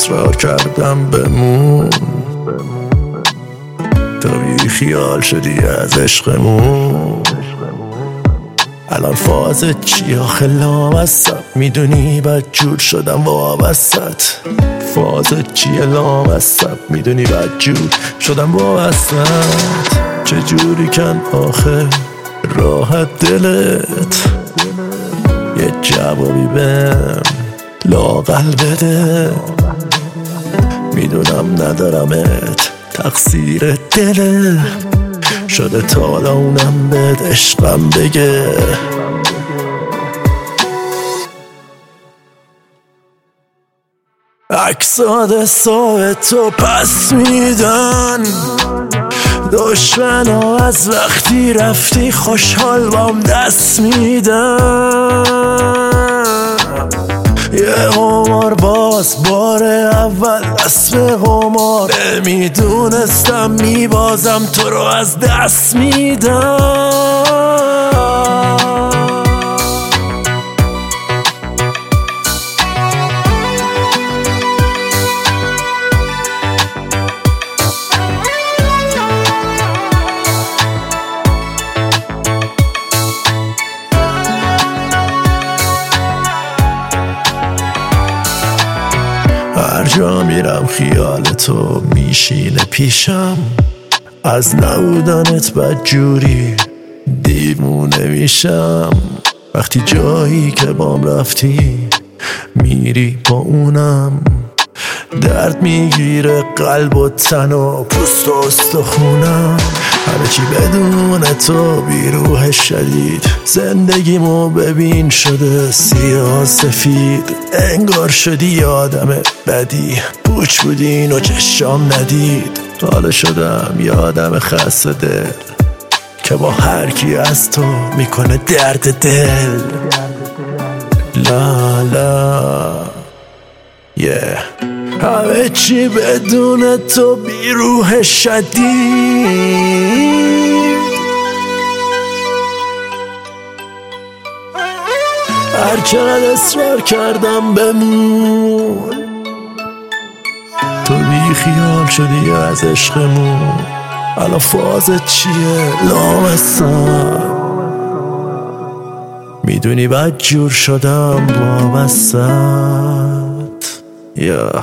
اصرار کردم بمون، تا بی خیال شدی از عشقمون. الان فاز چی آخه لامصب، میدونی بدجور شدم وابست. فاز چیه لامصب، میدونی بدجور شدم وابست. چجوری کن آخه راحت دلت، یه جوابی بهم لااقل بده. میدونم ندارمت، تقصیر دله شده تا حالا اونم بهت عشقم بگه. عکسات صاحب تو پس میدن، دشمنا از وقتی رفتی خوشحال بام دست میدن. یه قمار باز بار اول دست به قمار، نمیدونستم میبازم تو رو از دست میدم. هر جا میرم خیال تو میشینه پیشم، از نبودنت بدجوری دیوونه میشم. وقتی جایی که بام رفتی میری با اونم، درد میگیره قلب و تن و پوست و استخونم. همه چی بدون تو بیروح شدید، زندگیمو ببین شده سیاه سفید. انگار شدی آدم بدی، پوچ بودین و چشام ندید. حالا شدم یه آدم خسته دل که با هر کی از تو میکنه درد دل. لا لا yeah. همه چی بدون تو بیروح شدید. هر چقدر اصرار کردم بمون، تو بی خیال شدی از عشقمون. الان فازت چیه لامصب، میدونی بدجور شدم وابست. یا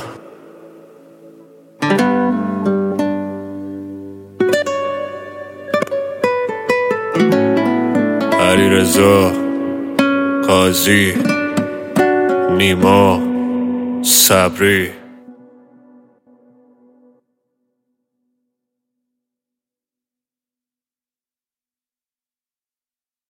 علیرضا قاضی، نیما صبری.